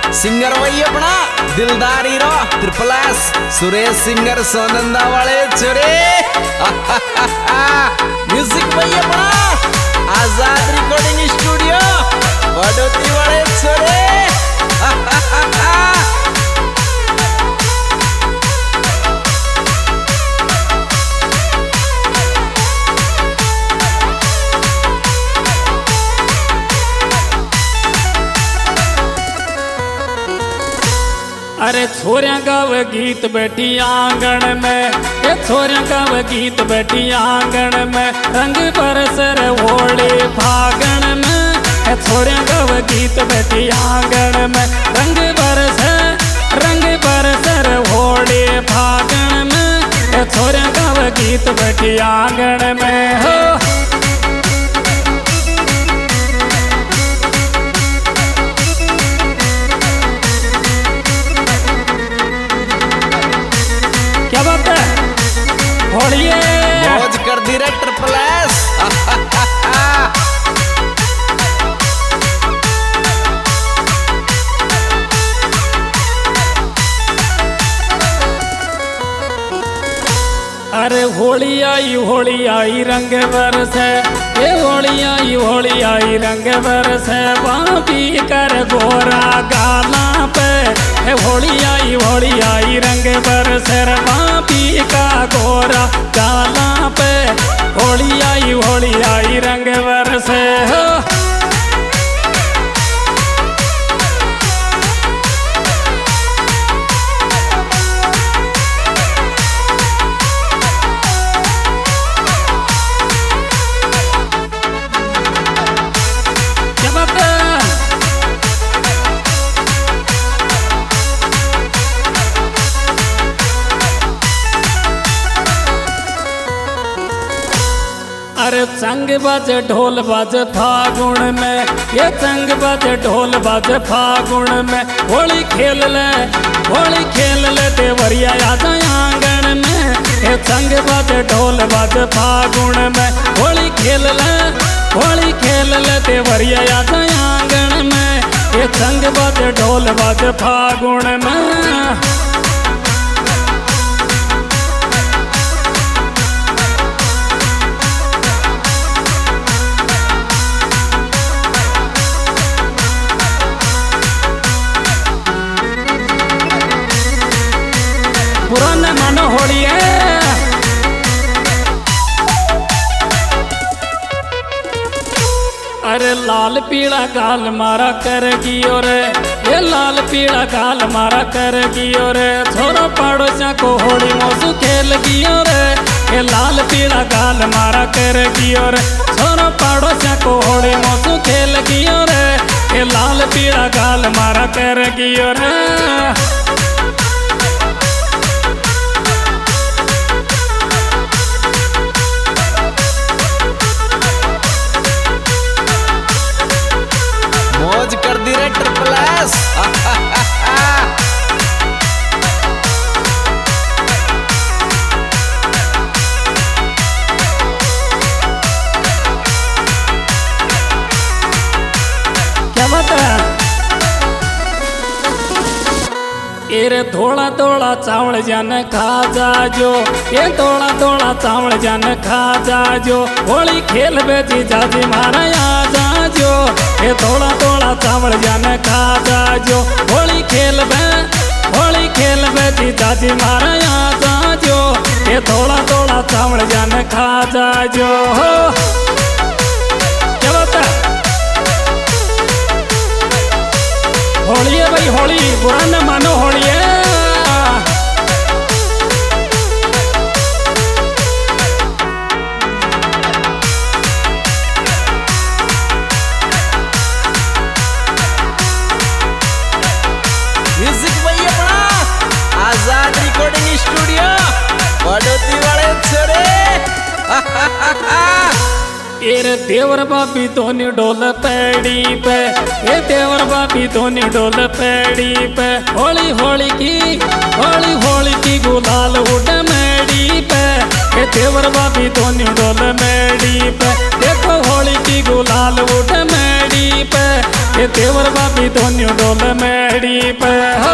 Singer वही अपना दिलदार hero triple S Suresh singer Sonanda वाले चोरे। म्यूजिक वही अपना आजाद रिकॉर्डिंग स्टूडियो बड़ोती वाले चोरे। अरे छोरिया गावे गीत बैठी आंगन में, ये छोरिया गावे गीत बैठी आंगन में, रंग बरसर होली फागण में। ये छोरिया गावे गीत बैठी आंगन में, रंग बरसर होली फागण में। ये छोरिया गावे गीत बैठी आंगन में हो। क्या बात है होलिए मौज कर दी रे ट्रिपल एस। अरे होली आई रंग बरसे, ये होली आई रंग बरसे, बापी कर गोरा गाला पे। होली आई रंग बरसे, बापी का गोरा गाला पे। होली आई रंग बरसे हो। अरे संग बाज ढोल बाज फागुन में, ये संग बाज ढोल बाज फागुन में। होली खेल ले देवरिया आजा आंगन में। ये संग बाज ढोल बाज फागुन में, होली खेल ले देवरिया आजा आंगन में। ये संग बाज ढोल बाज फागुन में। पुराना मानो होली है। अरे लाल पीला गाल मारा कर गियो रे, ये लाल पीला गाल मारा कर गियो रे। छोरो पड़ोसिया को होली मौसू खेल गियो रे, ये लाल पीला गाल मारा कर गियो रे। छोरो पड़ोसिया को होली मौसू खेल गियो रे, ये लाल पीला गाल मारा कर गियो रे। मौज कर दी रे ट्रिपल एस। क्या बात है ये थोड़ा थोड़ा चावल जन खा जाजो, ये थोड़ा थोड़ा चावल जन खा जाजो। होली खेल बेची जाजी मारा आ जाजो, ये थोड़ा थोड़ा चावल जन खा जाजो। होली खेल बेची जाजी मारा आ जाजो, ये थोड़ा थोड़ा चावल जन खा जाजो हो। क्या बात है होली है भाई होली, बुरा न मानो होली है। म्यूजिक वही अपना आजाद रिकॉर्डिंग स्टूडियो बड़ोती वाले छोरे। ये देवर बाबी धोनी डोल पैड़ी पे, ये देवर बाबी धोनी डोल पैड़ी पे। होली की गुलाल उड़ मेड़ी पे, ये देवर भाभी दोनों डोल मेड़ी पे, देखो होली की गुलाल उठ मेड़ी पे, ये देवर भाभी दोनों डोल मेड़ी पे हो।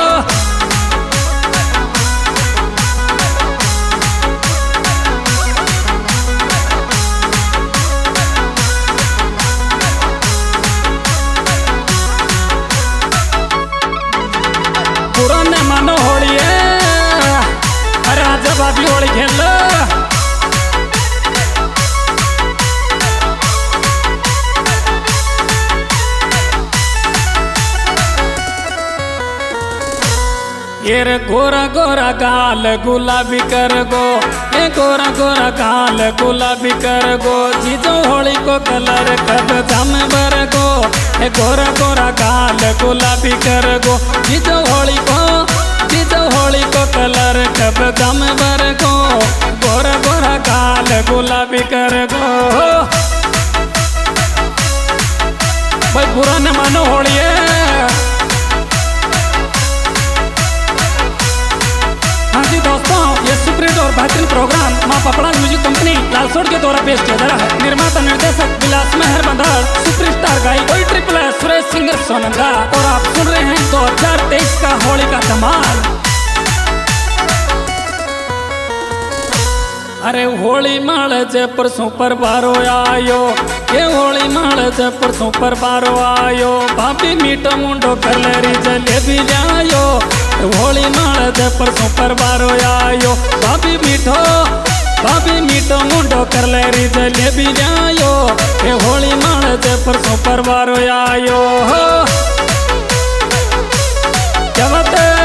पुराने मानो होली है, अरे आजा भाभी होली खेल लो। ये रे गोरा गोरा गाल गुलाबी कर गो, ये गोरा गोरा गाल गुलाबी कर गो, जीजो होली को कलर कब जम बर गो, ये गोरा गोरा गाल गुलाबी कर गो, जीजो होली को कलर कब जम बर गो, गोरा गोरा गाल गुलाबी कर गो। भाई बुरा न मानो होली है। हाँ जी दोस्तों, ये सुप्रीत और बेहतरीन प्रोग्राम माँ पपड़ा म्यूजिक कंपनी लालसोट के द्वारा पेश किया जा रहा है। निर्माता निर्देशक विलास मेहर बंधार, सुपरस्टार गायक कोई ट्रिपल है सुरेश सिंगर सोनंदा, और आप सुन रहे हैं 2023 का होली का धमाल। अरे होली माल जे परसों पर बारो आयो, ये होली माल जे परसों पर बारो आयो, भाभी मीठो मुंडो कलरी जलेबी लायो, होली माल जे परसों पर बारो आयो, भाभी मीठो मुंडो कलरी जलेबी लायो, ये होली माल जे परसों पर बारो आयो हो। क्या बात है?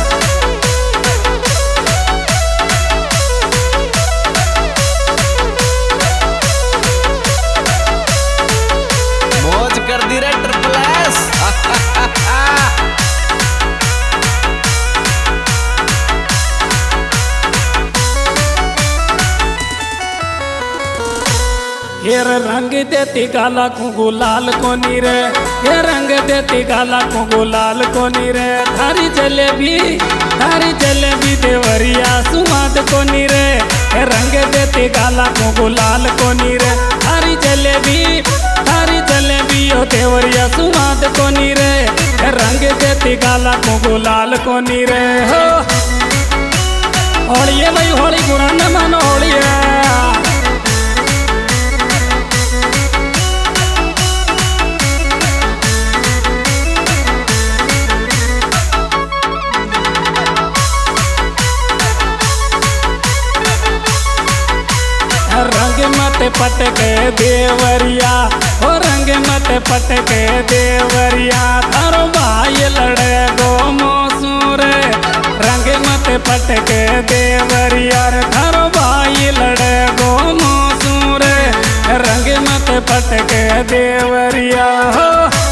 ये रंग देती गाला को गुलाल कोनी रे, ये रंग देती गाला को गुलाल कोनी रे, थारी जलेबी देवरिया सुमाद कोनी रे, ये रंग देती गाला को गुलाल कोनी रे, थारी जलेबी ओ देवरिया सुमाद कोनी रे, ये रंग देती गाला को गुलाल कोनी रे हो। होली है भाई, होली बुरा न मानो होली है। रंग मत पटके देवरिया, ओ रंग मत पटके देवरिया, थारो भाई लड़े गो मोसूर, रंग मत पटके देवरिया, थारो भाई लड़े गो मोसूर, रंग मत पटके देवरिया हो।